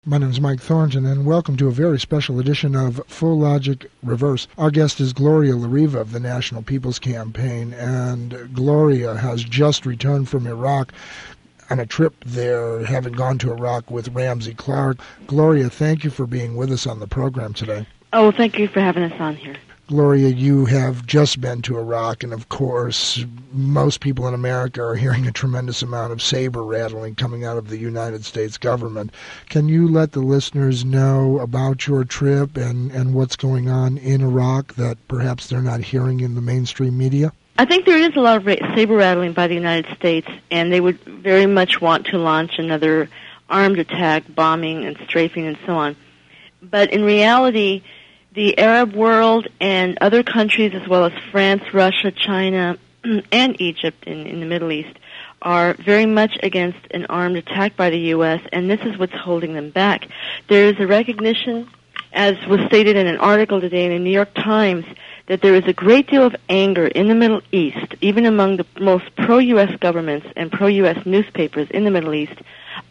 My name is Mike Thornton, and welcome to a very special edition of Full Logic Reverse. Our guest is Gloria La Riva of the National People's Campaign, and Gloria has just returned from Iraq on a trip there, having gone to Iraq with Ramsey Clark. Gloria, thank you for being with us on the program today. Oh, thank you for having us on here. Gloria, you have just been to Iraq, and of course, most people in America are hearing a tremendous amount of saber rattling coming out of the United States government. Can you let the listeners know about your trip and what's going on in Iraq that perhaps they're not hearing in the mainstream media? I think there is a lot of saber rattling by the United States, and they would very much want to launch another armed attack, bombing and strafing and so on. But in reality, the Arab world and other countries, as well as France, Russia, China, and Egypt in the Middle East, are very much against an armed attack by the U.S., and this is what's holding them back. There is a recognition, as was stated in an article today in the New York Times, that there is a great deal of anger in the Middle East, even among the most pro-U.S. governments and pro-U.S. newspapers in the Middle East,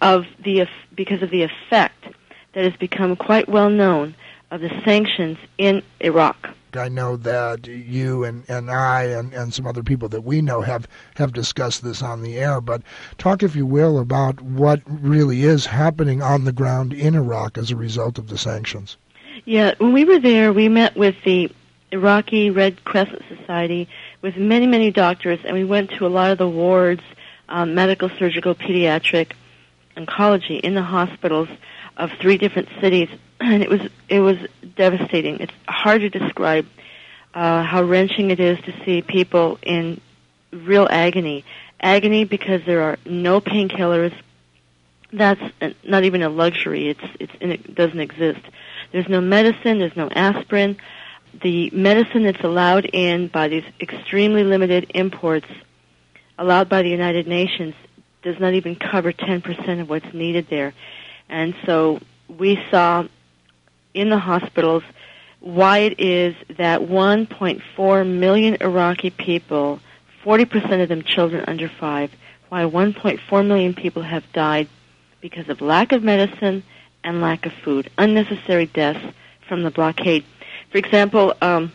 because of the effect that has become quite well known of the sanctions in Iraq. I know that you and I and some other people that we know have discussed this on the air, but talk, if you will, about what really is happening on the ground in Iraq as a result of the sanctions. Yeah, when we were there, we met with the Iraqi Red Crescent Society, with many, many doctors, and we went to a lot of the wards, medical, surgical, pediatric, oncology in the hospitals of 3 different cities, and it was devastating. It's hard to describe how wrenching it is to see people in real agony. Agony because there are no painkillers. That's not even a luxury. It doesn't exist. There's no medicine. There's no aspirin. The medicine that's allowed in by these extremely limited imports, allowed by the United Nations, does not even cover 10% of what's needed there. And so we saw in the hospitals why it is that 1.4 million Iraqi people, 40% of them children under 5, why 1.4 million people have died because of lack of medicine and lack of food, unnecessary deaths from the blockade. For example,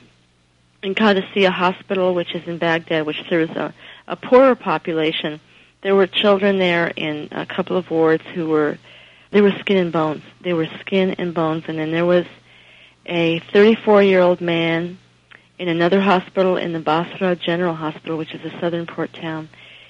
in Qadisiyah Hospital, which is in Baghdad, which serves a poorer population, there were children there in a couple of wards they were skin and bones. They were skin and bones. And then there was a 34-year-old man in another hospital, in the Basra General Hospital, which is a southern port town.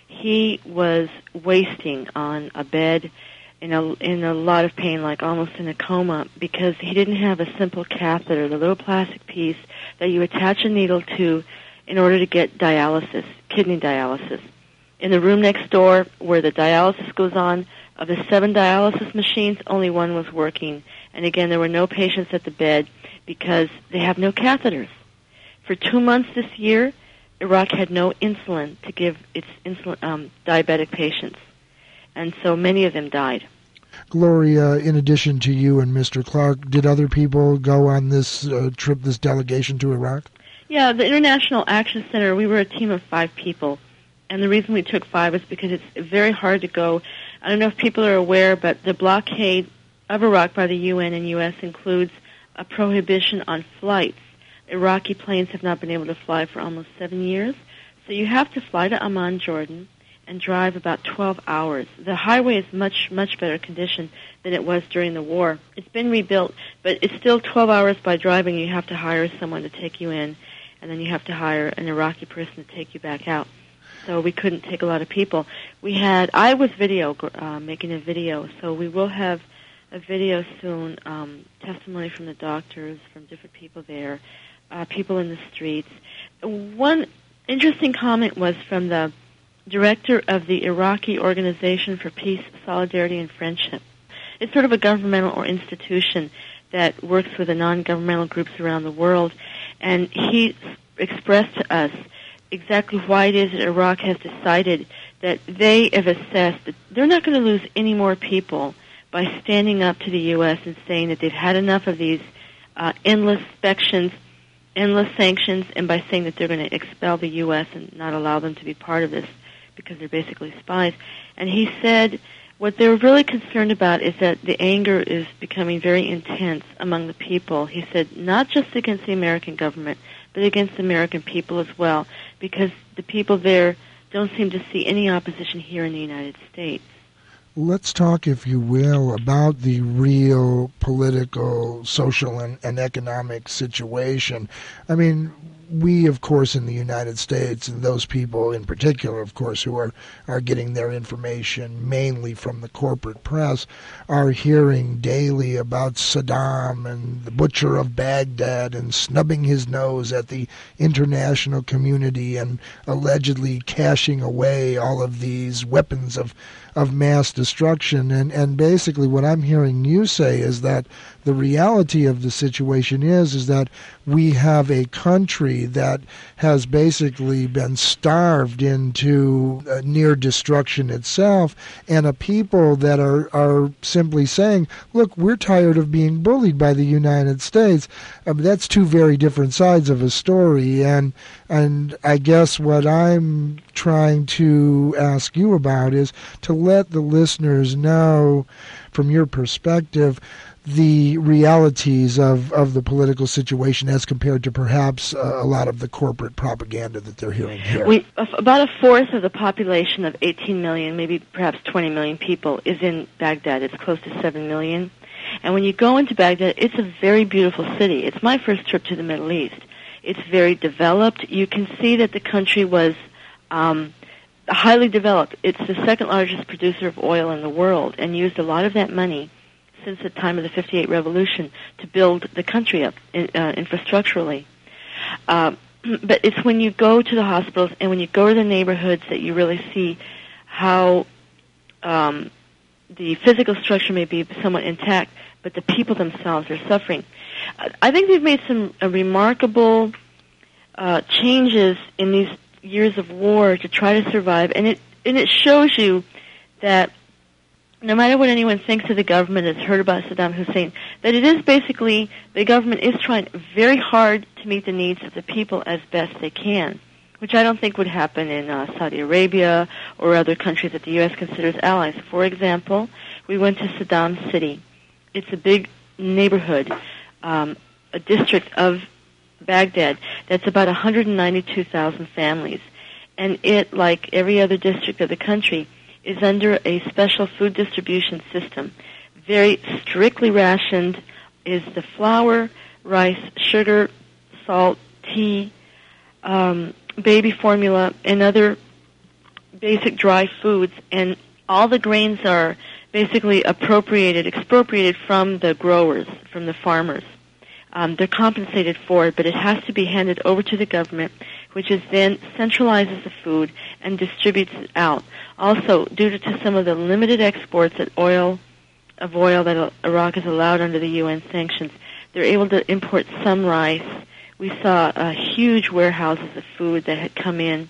He was wasting on a bed in a lot of pain, like almost in a coma, because he didn't have a simple catheter, the little plastic piece that you attach a needle to in order to get dialysis, kidney dialysis. In the room next door where the dialysis goes on, of the 7 dialysis machines, only 1 was working. And again, there were no patients at the bed because they have no catheters. For 2 months this year, Iraq had no insulin to give its diabetic patients. And so many of them died. Gloria, in addition to you and Mr. Clark, did other people go on this trip, this delegation to Iraq? Yeah, the International Action Center, we were a team of 5 people. And the reason we took 5 is because it's very hard to go. I don't know if people are aware, but the blockade of Iraq by the UN and U.S. includes a prohibition on flights. Iraqi planes have not been able to fly for almost 7 years. So you have to fly to Amman, Jordan, and drive about 12 hours. The highway is much, much better condition than it was during the war. It's been rebuilt, but it's still 12 hours by driving. You have to hire someone to take you in, and then you have to hire an Iraqi person to take you back out. So we couldn't take a lot of people. I was making a video, so we will have a video soon, testimony from the doctors, from different people there, people in the streets. One interesting comment was from the director of the Iraqi Organization for Peace, Solidarity, and Friendship. It's sort of a governmental or institution that works with the non-governmental groups around the world, and he expressed to us exactly why it is that Iraq has decided that they have assessed that they're not going to lose any more people by standing up to the U.S. and saying that they've had enough of these endless inspections, endless sanctions, and by saying that they're going to expel the U.S. and not allow them to be part of this because they're basically spies. And he said, What they were really concerned about is that the anger is becoming very intense among the people. He said not just against the American government, but against the American people as well, because the people there don't seem to see any opposition here in the United States. Let's talk, if you will, about the real political, social, and economic situation. I mean, we, of course, in the United States, and those people in particular, of course, who are getting their information mainly from the corporate press, are hearing daily about Saddam and the butcher of Baghdad and snubbing his nose at the international community and allegedly cashing away all of these weapons of mass destruction. And basically what I'm hearing you say is that the reality of the situation is that we have a country that has basically been starved into near destruction itself, and a people that are simply saying, look, we're tired of being bullied by the United States. That's two very different sides of a story, and I guess what I'm trying to ask you about is to let the listeners know, from your perspective, the realities of the political situation as compared to perhaps a lot of the corporate propaganda that they're hearing here. About a fourth of the population of 18 million, maybe perhaps 20 million people, is in Baghdad. It's close to 7 million. And when you go into Baghdad, it's a very beautiful city. It's my first trip to the Middle East. It's very developed. You can see that the country was highly developed. It's the second largest producer of oil in the world and used a lot of that money since the time of the 58 revolution to build the country up infrastructurally. But it's when you go to the hospitals and when you go to the neighborhoods that you really see how the physical structure may be somewhat intact, but the people themselves are suffering. I think they've made some remarkable changes in these years of war to try to survive, and it shows you that no matter what anyone thinks of the government, has heard about Saddam Hussein, that it is basically, the government is trying very hard to meet the needs of the people as best they can, which I don't think would happen in Saudi Arabia or other countries that the U.S. considers allies. For example, we went to Saddam City. It's a big neighborhood, a district of Baghdad that's about 192,000 families. And it, like every other district of the country, is under a special food distribution system. Very strictly rationed is the flour, rice, sugar, salt, tea, baby formula, and other basic dry foods. And all the grains are basically expropriated from the growers, from the farmers. They're compensated for it, but it has to be handed over to the government, which is then centralizes the food and distributes it out. Also, due to some of the limited exports of oil that Iraq is allowed under the UN sanctions, they're able to import some rice. We saw huge warehouses of food that had come in,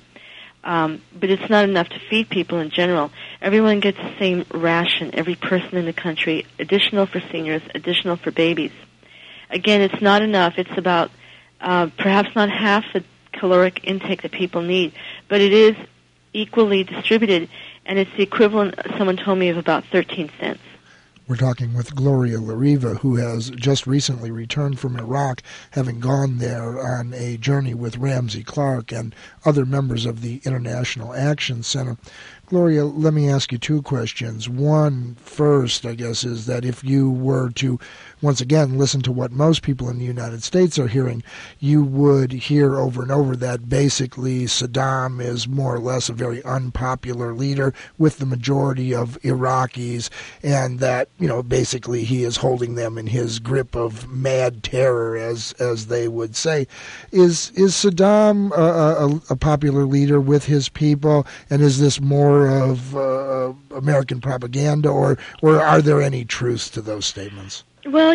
but it's not enough to feed people in general. Everyone gets the same ration, every person in the country, additional for seniors, additional for babies. Again, it's not enough. It's about perhaps not half the caloric intake that people need, but it is equally distributed, and it's the equivalent, someone told me, of about 13 cents. We're talking with Gloria La Riva, who has just recently returned from Iraq, having gone there on a journey with Ramsey Clark and other members of the International Action Center. Gloria, let me ask you two questions. One, first, I guess, is that if you were to, once again, listen to what most people in the United States are hearing, you would hear over and over that basically Saddam is more or less a very unpopular leader with the majority of Iraqis, and that, basically he is holding them in his grip of mad terror, as they would say. Is Saddam a popular leader with his people, and is this more of American propaganda, or are there any truths to those statements? Well,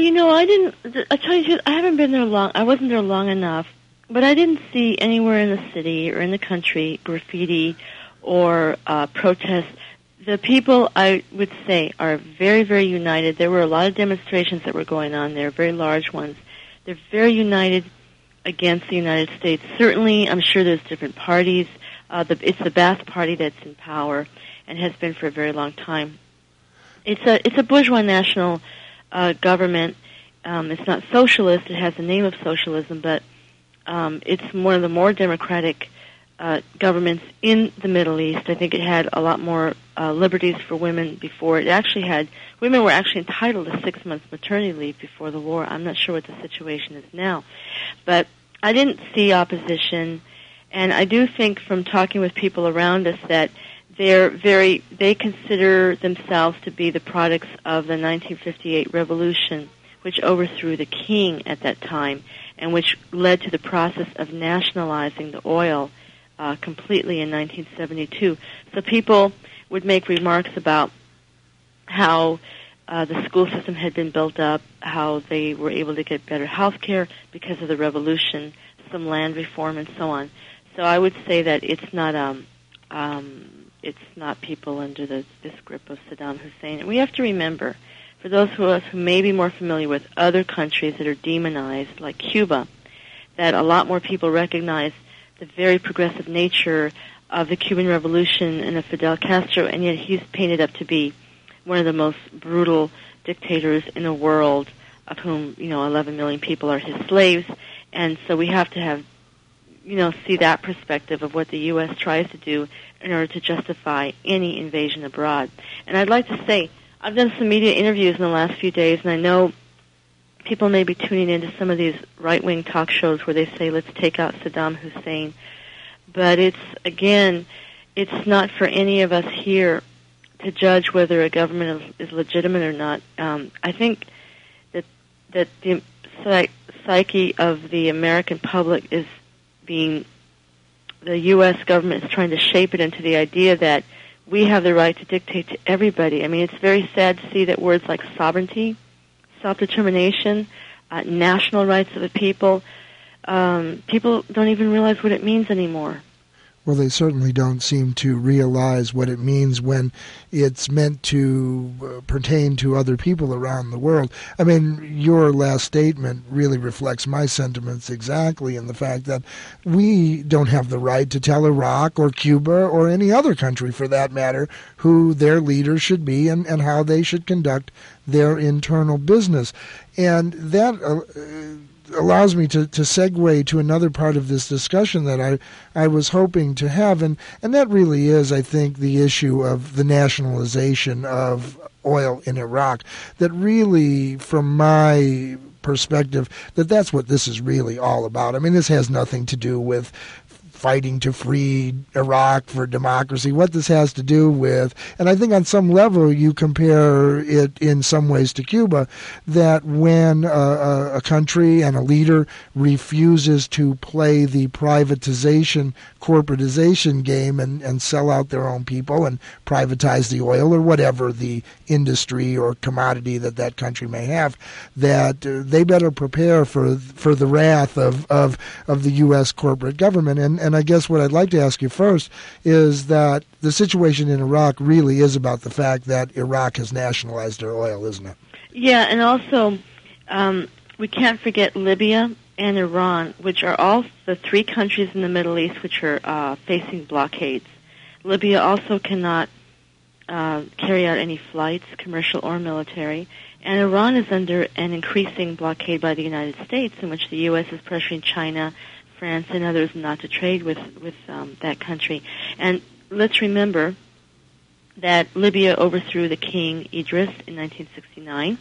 I tell you, I haven't been there long. I wasn't there long enough, but I didn't see anywhere in the city or in the country graffiti or protests. The people, I would say, are very, very united. There were a lot of demonstrations that were going on there, very large ones. They're very united against the United States. Certainly, I'm sure there's different parties. It's the Ba'ath Party that's in power and has been for a very long time. It's a bourgeois national government. It's not socialist. It has the name of socialism, but it's one of the more democratic governments in the Middle East. I think it had a lot more liberties for women before. It actually had, women were actually entitled to 6 months maternity leave before the war. I'm not sure what the situation is now. But I didn't see opposition, and I do think from talking with people around us that they consider themselves to be the products of the 1958 revolution, which overthrew the king at that time, and which led to the process of nationalizing the oil completely in 1972. So people would make remarks about how the school system had been built up, how they were able to get better health care because of the revolution, some land reform, and so on. So I would say that it's not people under this grip of Saddam Hussein. And we have to remember, for those of us who may be more familiar with other countries that are demonized, like Cuba, that a lot more people recognize the very progressive nature of the Cuban Revolution and of Fidel Castro, and yet he's painted up to be one of the most brutal dictators in the world, of whom, 11 million people are his slaves. And so we have to have, see that perspective of what the U.S. tries to do in order to justify any invasion abroad. And I'd like to say, I've done some media interviews in the last few days, and I know people may be tuning into some of these right-wing talk shows where they say, let's take out Saddam Hussein. But it's not for any of us here to judge whether a government is legitimate or not. I think that the psyche of the American public is being, the U.S. government is trying to shape it into the idea that we have the right to dictate to everybody. I mean, it's very sad to see that words like sovereignty, self-determination, national rights of the people, people don't even realize what it means anymore. Well, they certainly don't seem to realize what it means when it's meant to pertain to other people around the world. I mean, your last statement really reflects my sentiments exactly, in the fact that we don't have the right to tell Iraq or Cuba or any other country, for that matter, who their leaders should be and how they should conduct their internal business. And that allows me to segue to another part of this discussion that I was hoping to have, and that really is, I think, the issue of the nationalization of oil in Iraq. That really, from my perspective, that's what this is really all about. I mean, this has nothing to do with fighting to free Iraq for democracy. What this has to do with, and I think on some level you compare it in some ways to Cuba, that when a country and a leader refuses to play the privatization, corporatization game and sell out their own people and privatize the oil or whatever the industry or commodity that country may have, that they better prepare for the wrath of the U.S. corporate government. And I guess what I'd like to ask you first is that the situation in Iraq really is about the fact that Iraq has nationalized their oil, isn't it? Yeah, and also we can't forget Libya and Iran, which are all the three countries in the Middle East which are facing blockades. Libya also cannot carry out any flights, commercial or military, and Iran is under an increasing blockade by the United States, in which the U.S. is pressuring China, France, and others not to trade with that country. And let's remember that Libya overthrew the king Idris in 1969,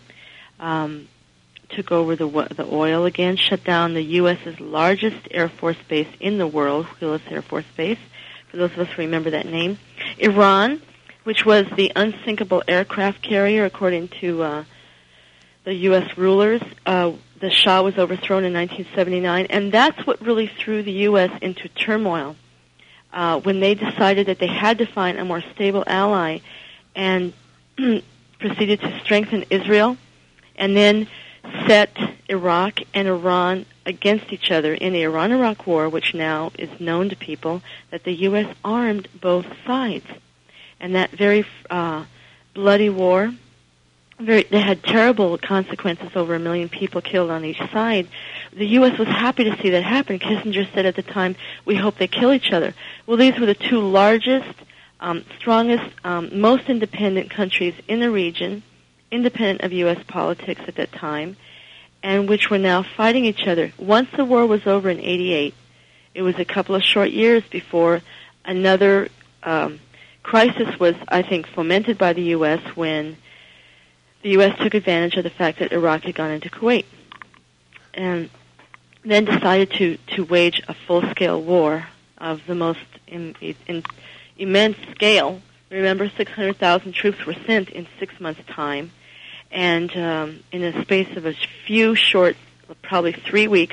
took over the oil again, shut down the U.S.'s largest Air Force base in the world, Willis Air Force Base, for those of us who remember that name. Iran, which was the unsinkable aircraft carrier, according to the U.S. rulers, the Shah was overthrown in 1979, and that's what really threw the U.S. into turmoil when they decided that they had to find a more stable ally and proceeded to strengthen Israel and then set Iraq and Iran against each other in the Iran-Iraq War, which now is known to people that the U.S. armed both sides. And that very bloody war, they had terrible consequences, over 1 million people killed on each side. The U.S. was happy to see that happen. Kissinger said at the time, we hope they kill each other. Well, these were the two largest strongest, most independent countries in the region, independent of U.S. politics at that time, and which were now fighting each other. Once the war was over in '88, it was a couple of short years before another crisis was, I think, fomented by the U.S. when the U.S. took advantage of the fact that Iraq had gone into Kuwait, and then decided to wage a full-scale war of the most immense scale. Remember, 600,000 troops were sent in 6 months' time, and in the space of a few short, probably 3 weeks,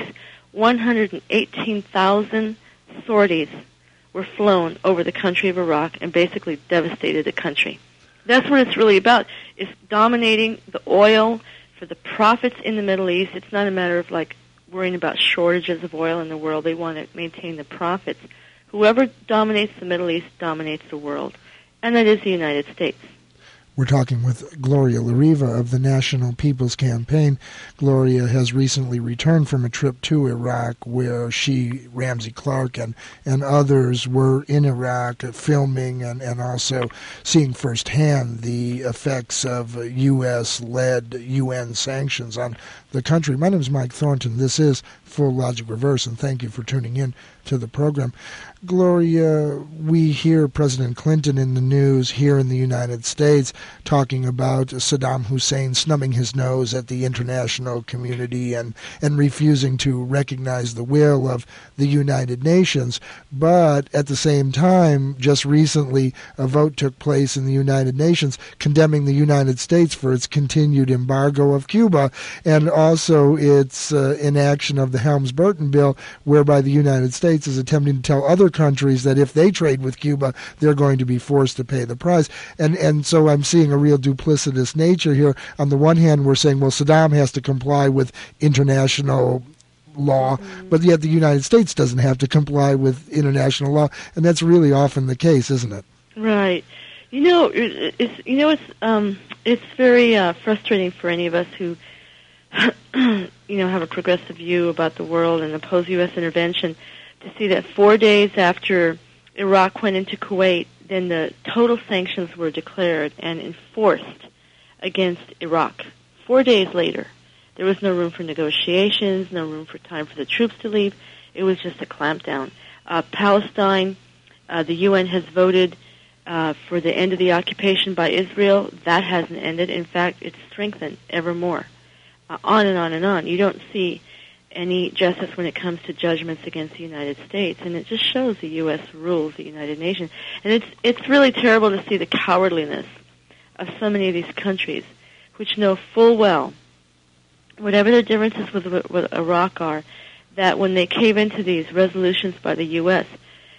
118,000 sorties were flown over the country of Iraq and basically devastated the country. That's what it's really about, is dominating the oil for the profits in the Middle East. It's not a matter of, like, worrying about shortages of oil in the world. They want to maintain the profits. Whoever dominates the Middle East dominates the world, and that is the United States. We're talking with Gloria La Riva of the National People's Campaign. Gloria has recently returned from a trip to Iraq where she, Ramsey Clark, and others were in Iraq filming and also seeing firsthand the effects of U.S.-led UN sanctions on the country. My name is Mike Thornton. This is Full Logic Reverse, and thank you for tuning in to the program. Gloria, we hear President Clinton in the news here in the United States talking about Saddam Hussein snubbing his nose at the international community and refusing to recognize the will of the United Nations. But at the same time, just recently, a vote took place in the United Nations condemning the United States for its continued embargo of Cuba and also its inaction of the Helms-Burton bill, whereby the United States is attempting to tell other countries that if they trade with Cuba, they're going to be forced to pay the price. And so I'm seeing a real duplicitous nature here. On the one hand, we're saying, well, Saddam has to comply with international law, but yet the United States doesn't have to comply with international law, and that's really often the case, isn't it? Right. It's very frustrating for any of us who have a progressive view about the world and oppose U.S. intervention to see that 4 days after Iraq went into Kuwait, then the total sanctions were declared and enforced against Iraq. 4 days later, there was no room for negotiations, no room for time for the troops to leave. It was just a clampdown. Palestine, the UN has voted for the end of the occupation by Israel. That hasn't ended. In fact, it's strengthened ever more. On and on and on. You don't see any justice when it comes to judgments against the United States, and it just shows the U.S. rules the United Nations. And it's really terrible to see the cowardliness of so many of these countries, which know full well, whatever their differences with Iraq are, that when they cave into these resolutions by the U.S.,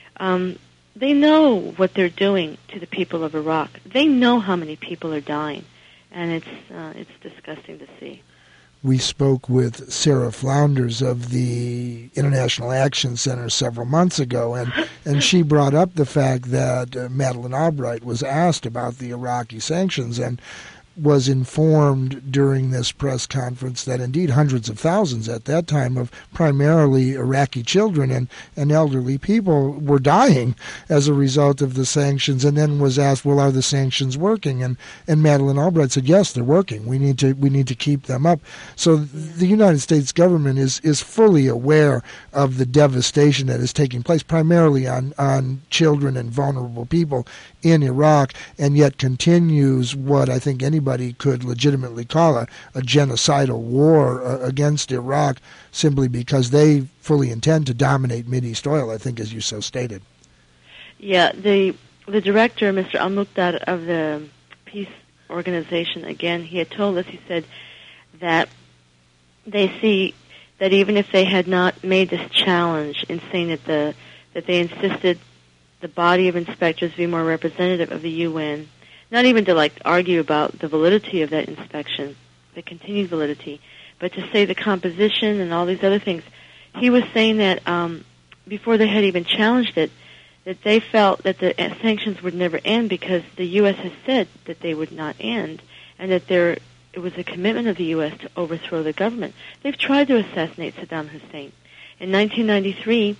they know what they're doing to the people of Iraq. They know how many people are dying, and it's disgusting to see. We spoke with Sarah Flounders of the International Action Center several months ago, and she brought up the fact that Madeleine Albright was asked about the Iraqi sanctions and was informed during this press conference that indeed hundreds of thousands at that time of primarily Iraqi children and elderly people were dying as a result of the sanctions, and then was asked, well, are the sanctions working? And Madeleine Albright said, yes, they're working. We need to keep them up. So the United States government is fully aware of the devastation that is taking place primarily on children and vulnerable people in Iraq, and yet continues what I think anybody could legitimately call a genocidal war against Iraq simply because they fully intend to dominate Mideast oil, I think, as you so stated. Yeah, the director, Mr. Al-Muqdad of the peace organization, again, he had told us, he said that they see that even if they had not made this challenge in saying that they insisted the body of inspectors be more representative of the UN, not even to argue about the validity of that inspection, the continued validity, but to say the composition and all these other things. He was saying that before they had even challenged it, that they felt that the sanctions would never end because the U.S. has said that they would not end, and that it was a commitment of the U.S. to overthrow the government. They've tried to assassinate Saddam Hussein. In 1993,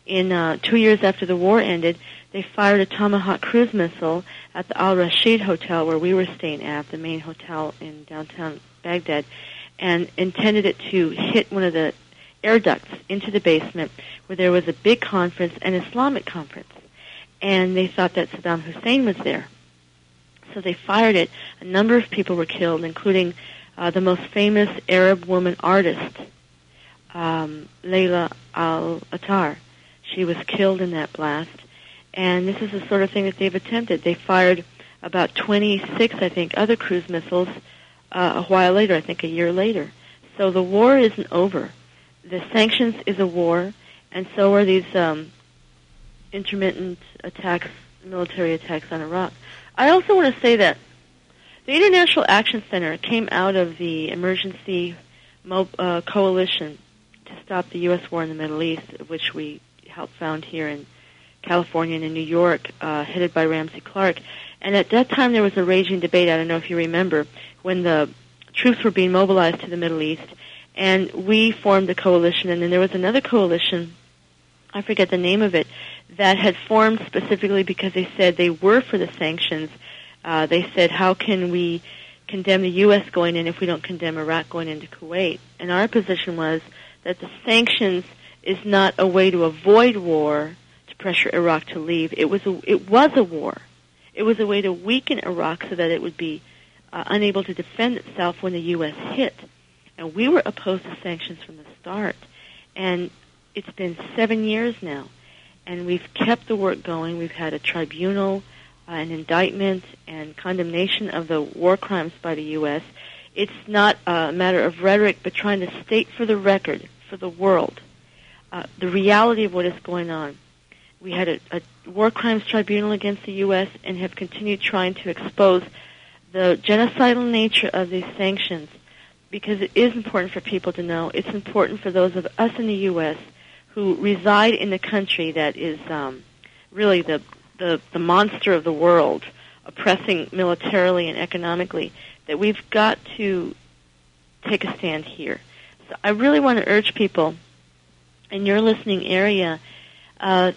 in 2 years after the war ended, they fired a Tomahawk cruise missile at the Al Rashid Hotel where we were staying at, the main hotel in downtown Baghdad, and intended it to hit one of the air ducts into the basement where there was a big conference, an Islamic conference. And they thought that Saddam Hussein was there. So they fired it. A number of people were killed, including the most famous Arab woman artist, Layla al-Attar. She was killed in that blast. And this is the sort of thing that they've attempted. They fired about 26, I think, other cruise missiles a while later, I think a year later. So the war isn't over. The sanctions is a war, and so are these intermittent attacks, military attacks on Iraq. I also want to say that the International Action Center came out of the emergency coalition to stop the U.S. war in the Middle East, which we helped found here in California and in New York, headed by Ramsey Clark. And at that time there was a raging debate, I don't know if you remember, when the troops were being mobilized to the Middle East, and we formed a coalition, and then there was another coalition, I forget the name of it, that had formed specifically because they said they were for the sanctions. They said, how can we condemn the U.S. going in if we don't condemn Iraq going into Kuwait? And our position was that the sanctions is not a way to avoid war, to pressure Iraq to leave. It was a war. It was a way to weaken Iraq so that it would be unable to defend itself when the U.S. hit. And we were opposed to sanctions from the start. And it's been 7 years now, and we've kept the work going. We've had a tribunal, an indictment, and condemnation of the war crimes by the U.S. It's not a matter of rhetoric, but trying to state for the record, for the world, the reality of what is going on. We had a war crimes tribunal against the U.S. and have continued trying to expose the genocidal nature of these sanctions, because it is important for people to know. It's important for those of us in the U.S. who reside in the country that is really the monster of the world, oppressing militarily and economically, that we've got to take a stand here. So I really want to urge people in your listening area, there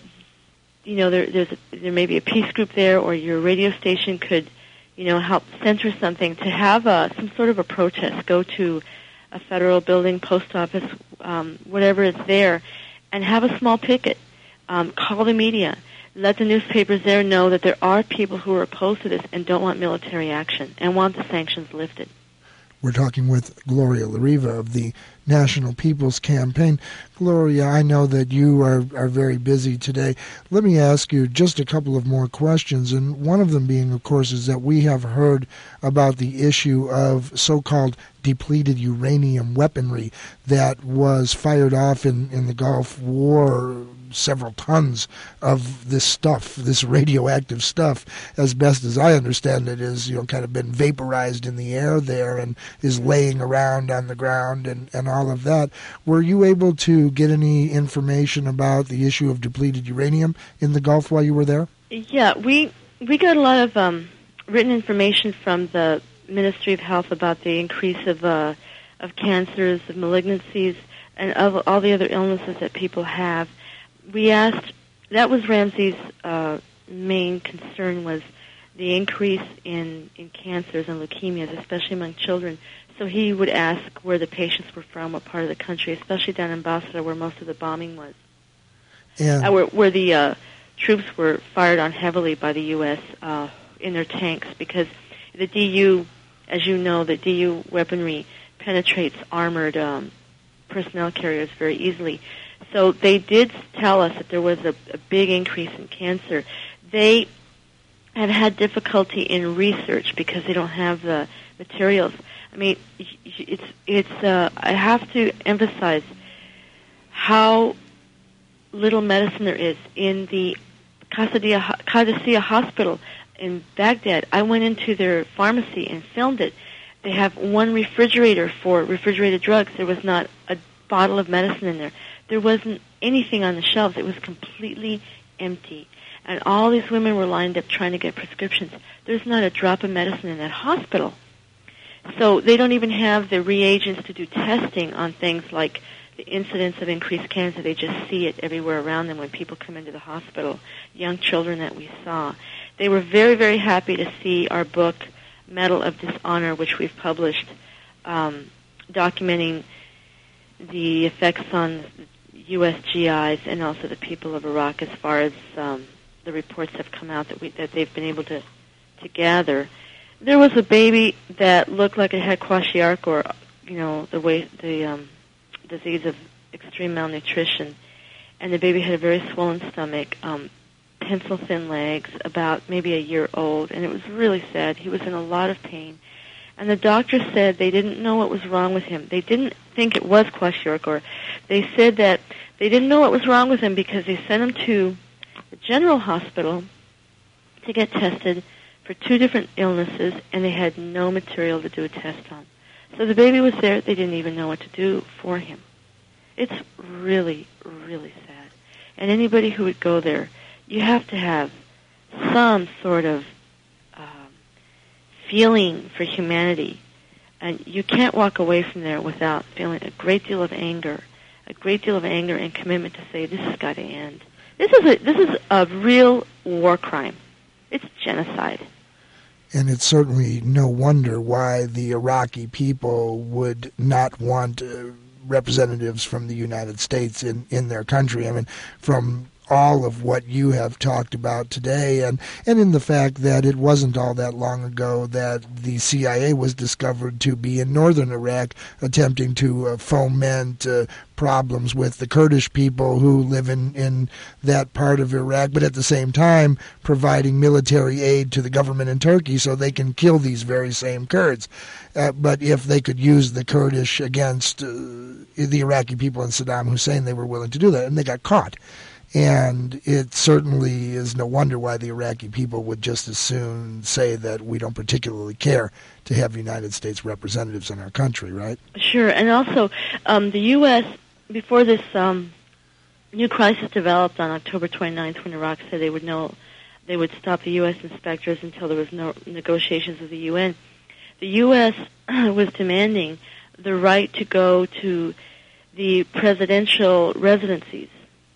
may be a peace group there, or your radio station could, help center something to have some sort of a protest. Go to a federal building, post office, whatever is there, and have a small picket. Call the media. Let the newspapers there know that there are people who are opposed to this and don't want military action and want the sanctions lifted. We're talking with Gloria LaRiva of the National People's Campaign. Gloria, I know that you are very busy today. Let me ask you just a couple of more questions, and one of them being, of course, is that we have heard about the issue of so-called depleted uranium weaponry that was fired off in the Gulf War, several tons of this stuff, this radioactive stuff, as best as I understand it, is kind of been vaporized in the air there and is laying around on the ground and all of that. Were you able to get any information about the issue of depleted uranium in the Gulf while you were there? Yeah, we got a lot of written information from the Ministry of Health about the increase of cancers, of malignancies, and of all the other illnesses that people have. We asked, that was Ramsey's main concern, was the increase in cancers and leukemias, especially among children. So he would ask where the patients were from, what part of the country, especially down in Basra where most of the bombing was. Where the troops were fired on heavily by the U.S. In their tanks, because the DU, as you know, the DU weaponry penetrates armored personnel carriers very easily. So they did tell us that there was a big increase in cancer. They have had difficulty in research because they don't have the materials. I mean, I have to emphasize how little medicine there is in the Qadisiyah Hospital in Baghdad. I went into their pharmacy and filmed it. They have one refrigerator for refrigerated drugs. There was not a bottle of medicine in there. There wasn't anything on the shelves. It was completely empty. And all these women were lined up trying to get prescriptions. There's not a drop of medicine in that hospital. So they don't even have the reagents to do testing on things like the incidence of increased cancer. They just see it everywhere around them when people come into the hospital, young children that we saw. They were very, very happy to see our book, Medal of Dishonor, which we've published, documenting the effects on U.S. GIs and also the people of Iraq as far as the reports have come out that they've been able to gather. There was a baby that looked like it had kwashiorkor, the disease of extreme malnutrition, and the baby had a very swollen stomach, pencil-thin legs, about maybe a year old, and it was really sad. He was in a lot of pain. And the doctor said they didn't know what was wrong with him. They didn't think it was kwashiorkor. They said that they didn't know what was wrong with him because they sent him to the general hospital to get tested for 2 different illnesses, and they had no material to do a test on. So the baby was there. They didn't even know what to do for him. It's really, really sad. And anybody who would go there, you have to have some sort of feeling for humanity. And you can't walk away from there without feeling a great deal of anger and commitment to say, this has got to end. This is a real war crime. It's genocide. And it's certainly no wonder why the Iraqi people would not want representatives from the United States in their country. I mean, from all of what you have talked about today, and in the fact that it wasn't all that long ago that the CIA was discovered to be in northern Iraq attempting to foment problems with the Kurdish people who live in that part of Iraq, but at the same time providing military aid to the government in Turkey so they can kill these very same Kurds. But if they could use the Kurdish against the Iraqi people and Saddam Hussein, they were willing to do that, and they got caught. And it certainly is no wonder why the Iraqi people would just as soon say that we don't particularly care to have United States representatives in our country, right? Sure. And also, the U.S., before this new crisis developed on October 29th when Iraq said they would stop the U.S. inspectors until there was no negotiations with the UN, the U.S. was demanding the right to go to the presidential residencies,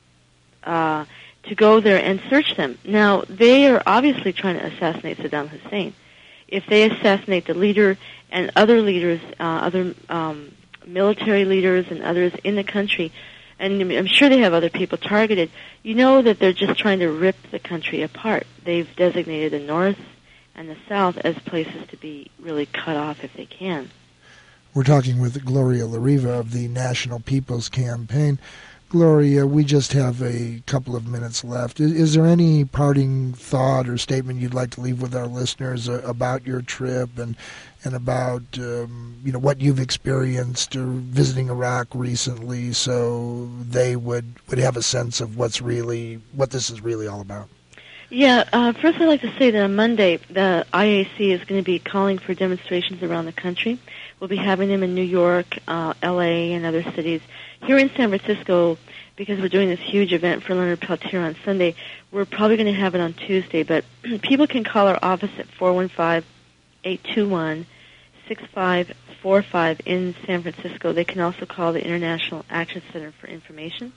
to go there and search them. Now, they are obviously trying to assassinate Saddam Hussein. If they assassinate the leader and other leaders, other military leaders and others in the country, and I'm sure they have other people targeted, you know that they're just trying to rip the country apart. They've designated the North and the South as places to be really cut off if they can. We're talking with Gloria La Riva of the National People's Campaign. Gloria, we just have a couple of minutes left. Is there any parting thought or statement you'd like to leave with our listeners about your trip and about what you've experienced or visiting Iraq recently, so they would have a sense of what this is really all about? Yeah, first I'd like to say that on Monday the IAC is going to be calling for demonstrations around the country. We'll be having them in New York, L.A., and other cities. Here in San Francisco, because we're doing this huge event for Leonard Peltier on Sunday, we're probably going to have it on Tuesday, but people can call our office at 415-821-6545 in San Francisco. They can also call the International Action Center for information.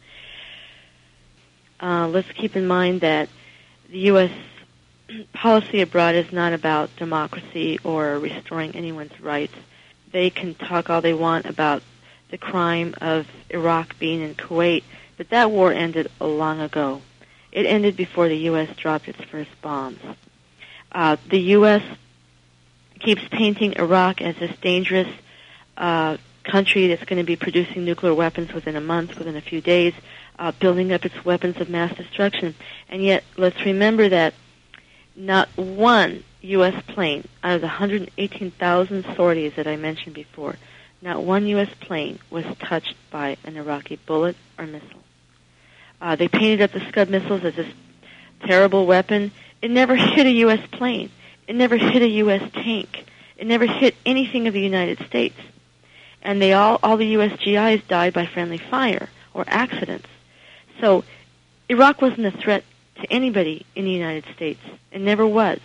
Let's keep in mind that the U.S. policy abroad is not about democracy or restoring anyone's rights. They can talk all they want about the crime of Iraq being in Kuwait, but that war ended long ago. It ended before the U.S. dropped its first bombs. The U.S. keeps painting Iraq as this dangerous country that's going to be producing nuclear weapons within a month, within a few days, building up its weapons of mass destruction. And yet, let's remember that not one U.S. plane out of the 118,000 sorties that I mentioned before, not one U.S. plane was touched by an Iraqi bullet or missile. They painted up the Scud missiles as this terrible weapon. It never hit a U.S. plane. It never hit a U.S. tank. It never hit anything of the United States. And all the U.S. GIs died by friendly fire or accidents. So Iraq wasn't a threat to anybody in the United States. It never was.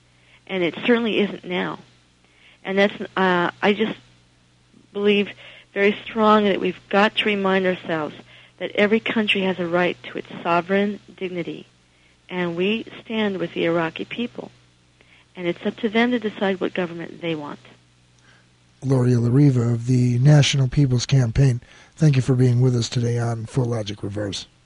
And it certainly isn't now. And that's, I just believe very strong that we've got to remind ourselves that every country has a right to its sovereign dignity, and we stand with the Iraqi people, and it's up to them to decide what government they want. Gloria La Riva of the National People's Campaign, thank you for being with us today on Full Logic Reverse.